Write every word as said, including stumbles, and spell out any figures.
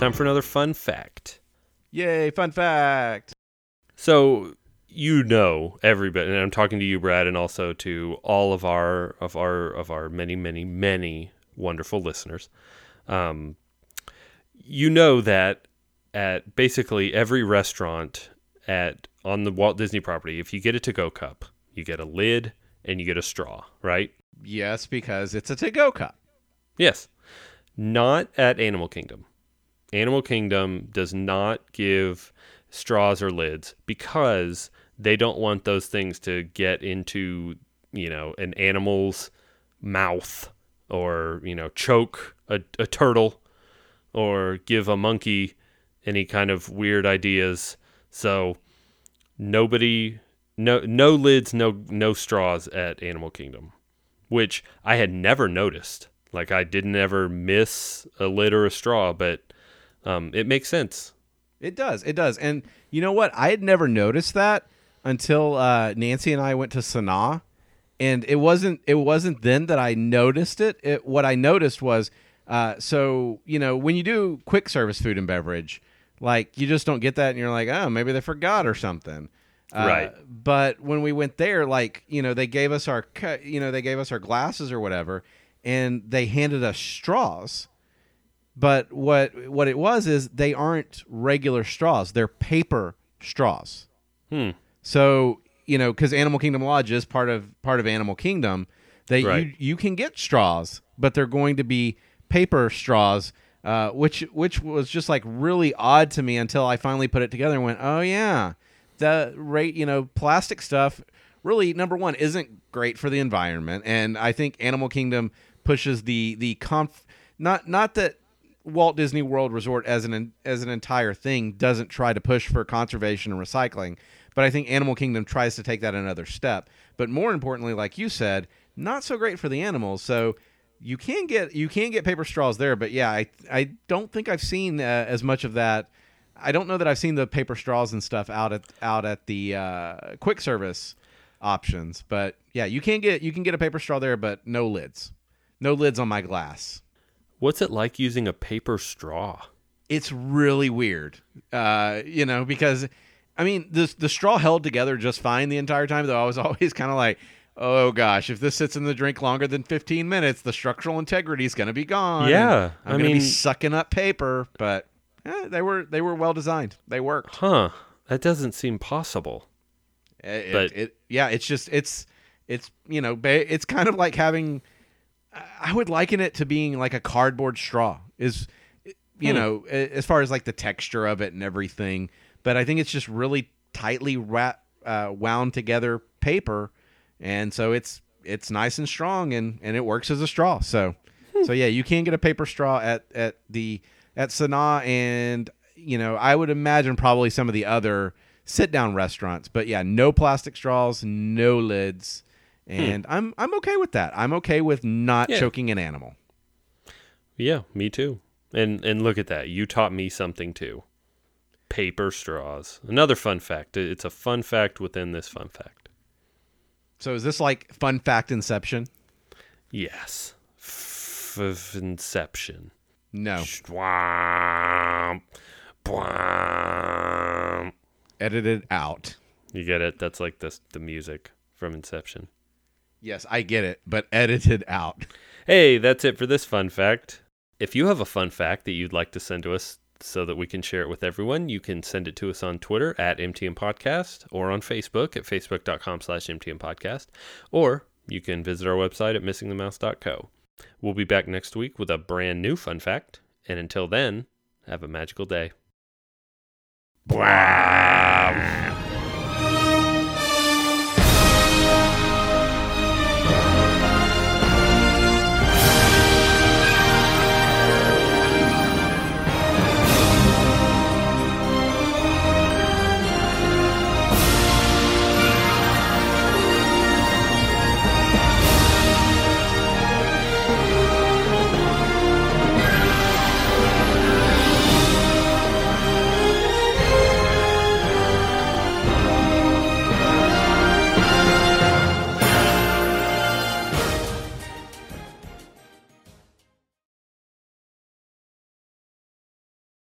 time for another fun fact. Yay, fun fact. So, you know, everybody, and I'm talking to you, Brad, and also to all of our of our of our many, many, many wonderful listeners. Um, you know that at basically every restaurant at on the Walt Disney property, if you get a to-go cup, you get a lid and you get a straw, right? Yes, because it's a to-go cup. Yes. Not at Animal Kingdom. Animal Kingdom does not give straws or lids because they don't want those things to get into, you know, an animal's mouth or, you know, choke a, a turtle or give a monkey any kind of weird ideas. So nobody, no, no lids, no, no straws at Animal Kingdom, which I had never noticed. Like I didn't ever miss a lid or a straw, but um, it makes sense. It does. It does. And you know what? I had never noticed that until uh, Nancy and I went to Sanaa, and it wasn't. It wasn't then that I noticed it. it what I noticed was, uh, so you know, when you do quick service food and beverage, like you just don't get that, and you're like, oh, maybe they forgot or something. Uh, Right. But when we went there, like you know, they gave us our, cu- you know, they gave us our glasses or whatever, and they handed us straws. But what what it was is they aren't regular straws; they're paper straws. Hmm. So you know, because Animal Kingdom Lodge is part of part of Animal Kingdom, they Right. you you can get straws, but they're going to be paper straws, uh, which which was just like really odd to me until I finally put it together and went, oh yeah, the rate you know plastic stuff really number one isn't great for the environment, and I think Animal Kingdom pushes the the conf not not that. Walt Disney World Resort as an as an entire thing doesn't try to push for conservation and recycling, but I think Animal Kingdom tries to take that another step. But more importantly, like you said, not so great for the animals. So you can get you can get paper straws there, but yeah, I I don't think I've seen uh, as much of that. I don't know that I've seen the paper straws and stuff out at out at the uh, quick service options. But yeah, you can get you can get a paper straw there, but no lids, no lids on my glass. What's it like using a paper straw? It's really weird, uh, you know, because, I mean, the, the straw held together just fine the entire time, though I was always kind of like, oh, gosh, if this sits in the drink longer than fifteen minutes, the structural integrity is going to be gone. Yeah, I'm I going to mean- be sucking up paper, but eh, they were they were well designed. They worked. Huh. That doesn't seem possible. It, But- it, it, yeah, it's just, it's, it's you know, ba- it's kind of like having, I would liken it to being like a cardboard straw is, you Hmm. know, as far as like the texture of it and everything. But I think it's just really tightly wrap, uh, wound together paper. And so it's, it's nice and strong and, and it works as a straw. So, so yeah, you can get a paper straw at, at the, at Sanaa. And, you know, I would imagine probably some of the other sit down restaurants, but yeah, no plastic straws, no lids. And hmm. I'm I'm okay with that. I'm okay with not Yeah. choking an animal. Yeah, me too. And and look at that. You taught me something too. Paper straws. Another fun fact. It's a fun fact within this fun fact. So is this like fun fact inception? Yes. F- inception. No. Bwomp. Bwomp. Edited out. You get it? That's like the the music from Inception. Yes, I get it, but edited out. Hey, that's it for this fun fact. If you have a fun fact that you'd like to send to us so that we can share it with everyone, you can send it to us on Twitter at M T M Podcast or on Facebook at facebook.com slash MTM Podcast, or you can visit our website at missing the mouse dot co. We'll be back next week with a brand new fun fact, and until then, have a magical day. Blah.